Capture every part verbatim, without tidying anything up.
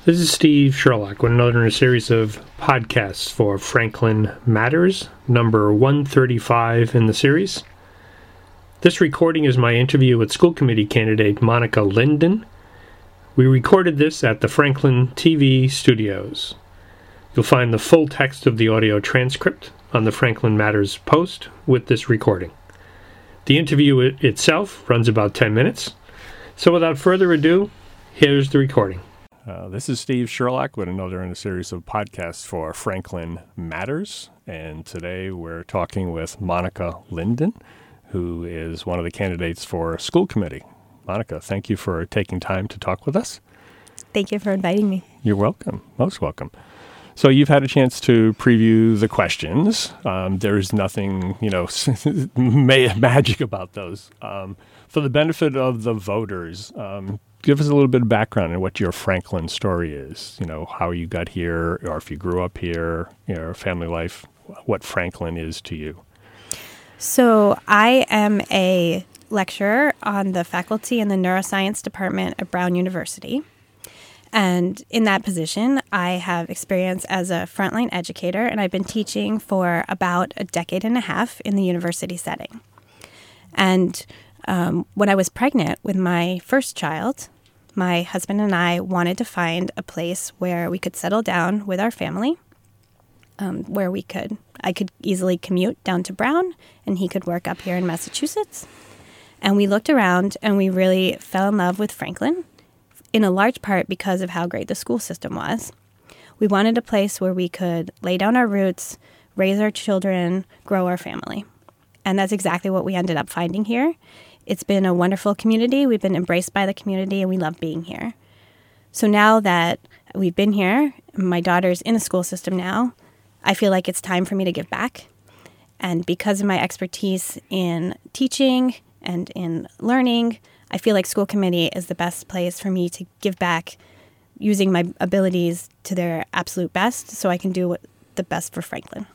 This is Steve Sherlock with another in a series of podcasts for Franklin Matters, number one thirty-five in the series. This recording is my interview with school committee candidate Monica Linden. We recorded this at the Franklin T V studios. You'll find the full text of the audio transcript on the Franklin Matters post with this recording. The interview it itself runs about ten minutes. So without further ado, here's the recording. Uh, this is Steve Sherlock with another in a series of podcasts for Franklin Matters. And today we're talking with Monica Linden, who is one of the candidates for school committee. Monica, thank you for taking time to talk with us. Thank you for inviting me. You're welcome. Most welcome. So you've had a chance to preview the questions. Um, there's nothing, you know, magic about those. Um, for the benefit of the voters, um, give us a little bit of background on what your Franklin story is. You know, how you got here, or if you grew up here, your family life, what Franklin is to you. So I am a lecturer on the faculty in the neuroscience department at Brown University. And in that position, I have experience as a frontline educator, and I've been teaching for about a decade and a half in the university setting. And um, when I was pregnant with my first child, my husband and I wanted to find a place where we could settle down with our family, um, where we could, I could easily commute down to Brown, and he could work up here in Massachusetts. And we looked around, and we really fell in love with Franklin, in a large part because of how great the school system was. We wanted a place where we could lay down our roots, raise our children, grow our family. And that's exactly what we ended up finding here. It's been a wonderful community. We've been embraced by the community, and we love being here. So now that we've been here, my daughter's in the school system now, I feel like it's time for me to give back. And because of my expertise in teaching and in learning, I feel like school committee is the best place for me to give back using my abilities to their absolute best so I can do what the best for Franklin.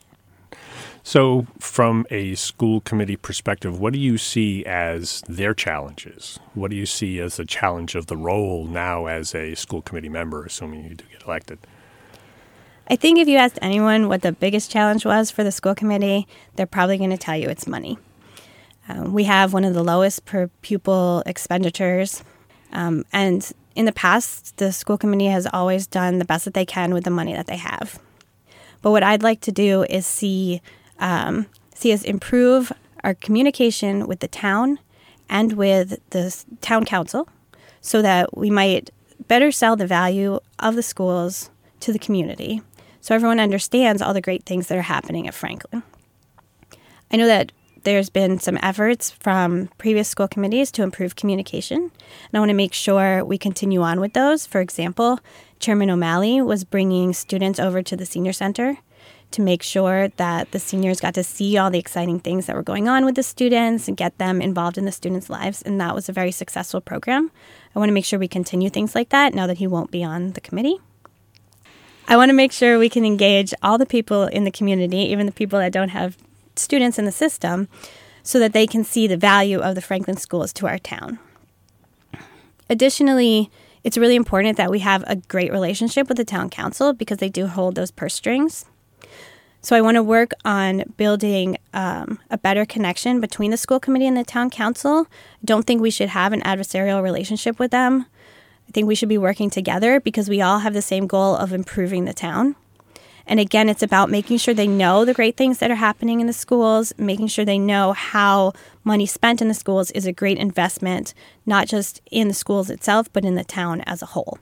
So from a school committee perspective, what do you see as their challenges? What do you see as the challenge of the role now as a school committee member, assuming you do get elected? I think if you asked anyone what the biggest challenge was for the school committee, they're probably going to tell you it's money. Um, we have one of the lowest per pupil expenditures. Um, and in the past, the school committee has always done the best that they can with the money that they have. But what I'd like to do is see Um, see us improve our communication with the town and with the town council so that we might better sell the value of the schools to the community so everyone understands all the great things that are happening at Franklin. I know that there's been some efforts from previous school committees to improve communication, and I want to make sure we continue on with those. For example, Chairman O'Malley was bringing students over to the senior center to make sure that the seniors got to see all the exciting things that were going on with the students and get them involved in the students' lives. And that was a very successful program. I want to make sure we continue things like that now that he won't be on the committee. I want to make sure we can engage all the people in the community, even the people that don't have students in the system, so that they can see the value of the Franklin schools to our town. Additionally, it's really important that we have a great relationship with the town council because they do hold those purse strings. So I want to work on building um, a better connection between the school committee and the town council. I don't think we should have an adversarial relationship with them. I think we should be working together because we all have the same goal of improving the town. And again, it's about making sure they know the great things that are happening in the schools, making sure they know how money spent in the schools is a great investment, not just in the schools itself, but in the town as a whole.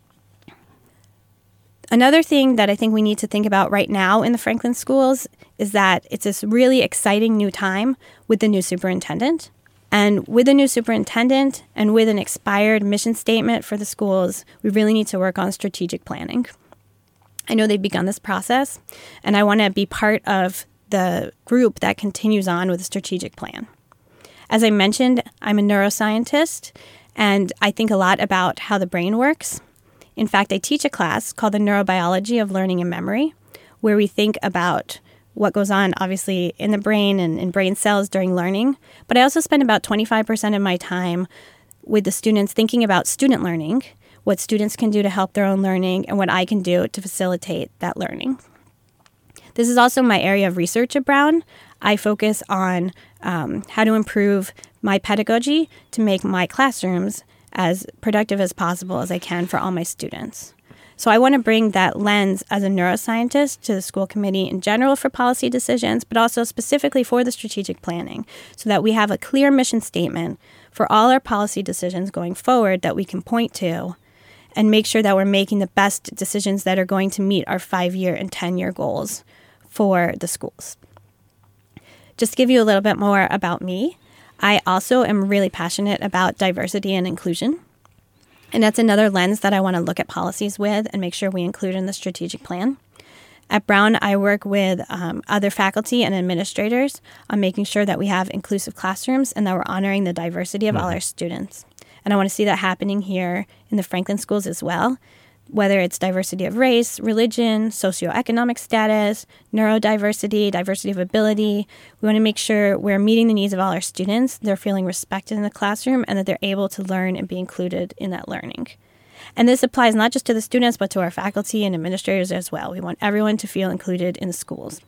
Another thing that I think we need to think about right now in the Franklin schools is that it's this really exciting new time with the new superintendent. And with a new superintendent and with an expired mission statement for the schools, we really need to work on strategic planning. I know they've begun this process, and I want to be part of the group that continues on with a strategic plan. As I mentioned, I'm a neuroscientist, and I think a lot about how the brain works. In fact, I teach a class called the Neurobiology of Learning and Memory, where we think about what goes on, obviously, in the brain and in brain cells during learning. But I also spend about twenty-five percent of my time with the students thinking about student learning, what students can do to help their own learning, and what I can do to facilitate that learning. This is also my area of research at Brown. I focus on um, how to improve my pedagogy to make my classrooms as productive as possible as I can for all my students. So I want to bring that lens as a neuroscientist to the school committee in general for policy decisions, but also specifically for the strategic planning, so that we have a clear mission statement for all our policy decisions going forward that we can point to and make sure that we're making the best decisions that are going to meet our five-year and ten-year goals for the schools. Just to give you a little bit more about me, I also am really passionate about diversity and inclusion. And that's another lens that I want to look at policies with and make sure we include in the strategic plan. At Brown, I work with um, other faculty and administrators on making sure that we have inclusive classrooms and that we're honoring the diversity of mm-hmm. all our students. And I want to see that happening here in the Franklin schools as well, whether it's diversity of race, religion, socioeconomic status, neurodiversity, diversity of ability. We want to make sure we're meeting the needs of all our students, they're feeling respected in the classroom, and that they're able to learn and be included in that learning. And this applies not just to the students, but to our faculty and administrators as well. We want everyone to feel included in the schools.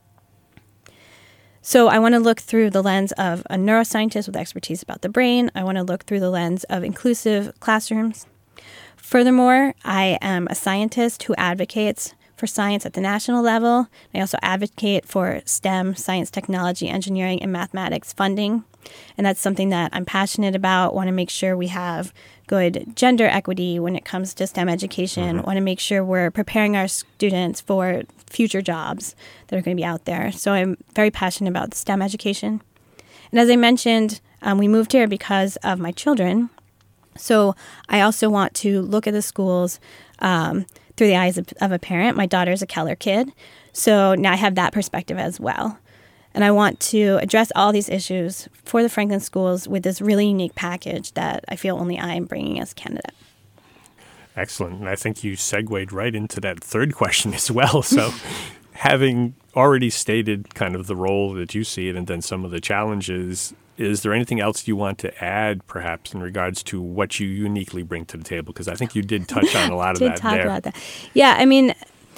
So I want to look through the lens of a neuroscientist with expertise about the brain. I want to look through the lens of inclusive classrooms. Furthermore, I am a scientist who advocates for science at the national level. I also advocate for STEM, science, technology, engineering, and mathematics funding. And that's something that I'm passionate about. Want to make sure we have good gender equity when it comes to STEM education. Mm-hmm. Want to make sure we're preparing our students for future jobs that are going to be out there. So I'm very passionate about STEM education. And as I mentioned, um, we moved here because of my children. So I also want to look at the schools um, through the eyes of, of a parent. My daughter's a Keller kid, so now I have that perspective as well. And I want to address all these issues for the Franklin schools with this really unique package that I feel only I am bringing as a candidate. Excellent. And I think you segued right into that third question as well. So having already stated kind of the role that you see it and then some of the challenges, is there anything else you want to add, perhaps, in regards to what you uniquely bring to the table? Because I think you did touch on a lot of did that talk there. About that. Yeah, I mean,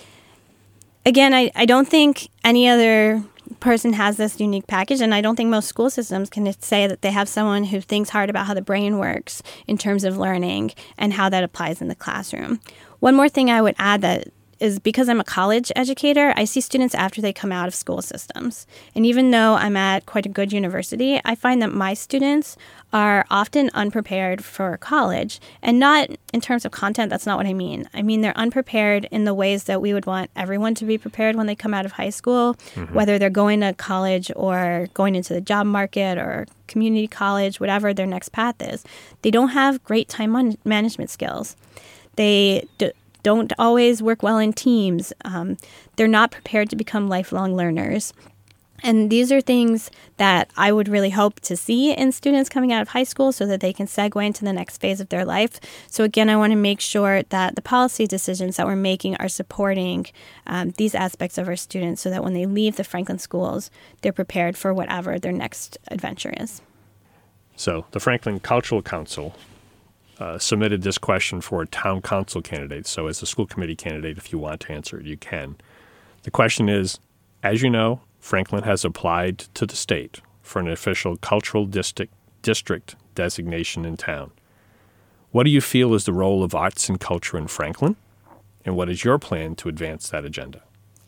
again, I, I don't think any other person has this unique package, and I don't think most school systems can say that they have someone who thinks hard about how the brain works in terms of learning and how that applies in the classroom. One more thing I would add that is because I'm a college educator, I see students after they come out of school systems. And even though I'm at quite a good university, I find that my students are often unprepared for college. And not in terms of content, that's not what I mean. I mean, they're unprepared in the ways that we would want everyone to be prepared when they come out of high school, mm-hmm. whether they're going to college or going into the job market or community college, whatever their next path is. They don't have great time man- management skills. They d- don't always work well in teams. Um, they're not prepared to become lifelong learners. And these are things that I would really hope to see in students coming out of high school so that they can segue into the next phase of their life. So again, I want to make sure that the policy decisions that we're making are supporting um, these aspects of our students so that when they leave the Franklin schools, they're prepared for whatever their next adventure is. So the Franklin Cultural Council Uh, submitted this question for a town council candidate. So as a school committee candidate, if you want to answer it, you can. The question is, as you know, Franklin has applied to the state for an official cultural district, district designation in town. What do you feel is the role of arts and culture in Franklin? And what is your plan to advance that agenda?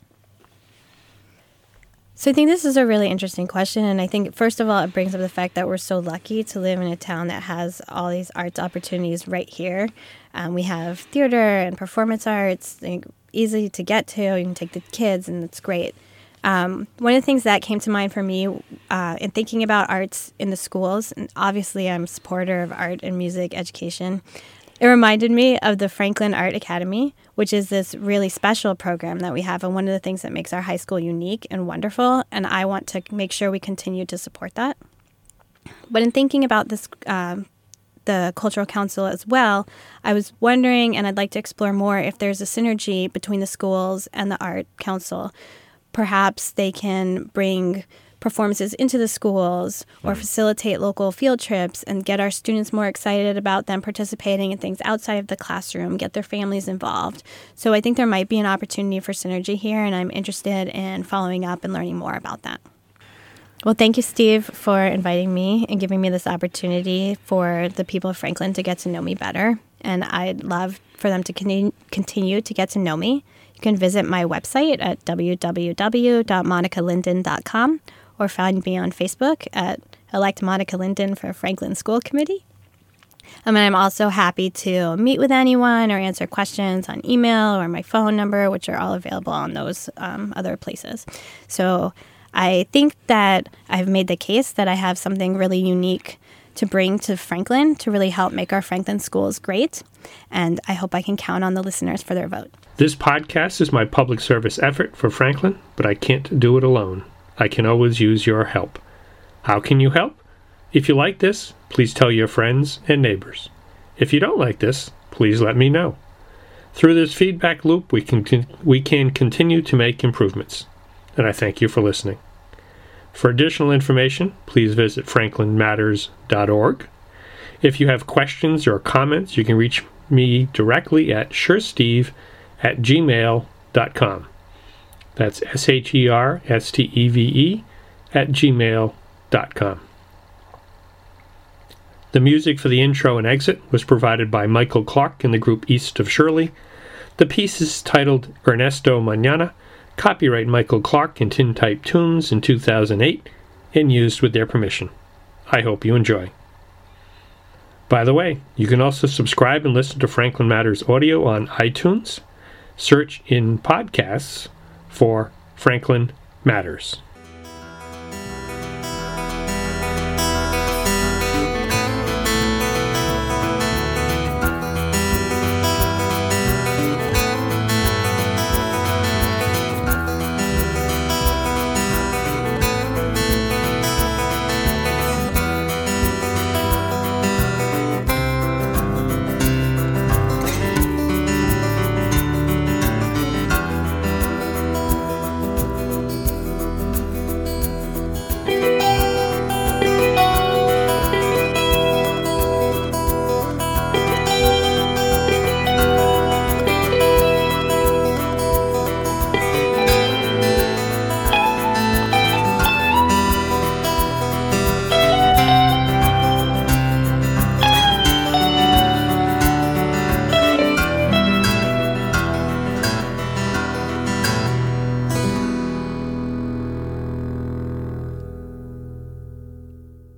So I think this is a really interesting question, and I think, first of all, it brings up the fact that we're so lucky to live in a town that has all these arts opportunities right here. Um, we have theater and performance arts, like, easy to get to. You can take the kids, and it's great. Um, one of the things that came to mind for me uh, in thinking about arts in the schools, and obviously I'm a supporter of art and music education, it reminded me of the Franklin Art Academy, which is this really special program that we have, and one of the things that makes our high school unique and wonderful, and I want to make sure we continue to support that. But in thinking about this, um, the Cultural Council as well, I was wondering, and I'd like to explore more, if there's a synergy between the schools and the Art Council. Perhaps they can bring performances into the schools or facilitate local field trips and get our students more excited about them participating in things outside of the classroom, get their families involved. So I think there might be an opportunity for synergy here, and I'm interested in following up and learning more about that. Well, thank you, Steve, for inviting me and giving me this opportunity for the people of Franklin to get to know me better. And I'd love for them to con- continue to get to know me. You can visit my website at w w w dot monica linden dot com or find me on Facebook at Elect Monica Linden for Franklin School Committee. I mean, I'm also happy to meet with anyone or answer questions on email or my phone number, which are all available on those um, other places. So I think that I've made the case that I have something really unique to bring to Franklin to really help make our Franklin schools great. And I hope I can count on the listeners for their vote. This podcast is my public service effort for Franklin, but I can't do it alone. I can always use your help. How can you help? If you like this, please tell your friends and neighbors. If you don't like this, please let me know. Through this feedback loop, we can, we can continue to make improvements. And I thank you for listening. For additional information, please visit franklin matters dot org. If you have questions or comments, you can reach me directly at shersteve at gmail dot com. That's S H E R S T E V E at gmail dot com. The music for the intro and exit was provided by Michael Clark in the group East of Shirley. The piece is titled Ernesto Mañana, copyright Michael Clark and Tintype Tunes in two thousand eight, and used with their permission. I hope you enjoy. By the way, you can also subscribe and listen to Franklin Matters audio on iTunes. Search in podcasts for Franklin Matters.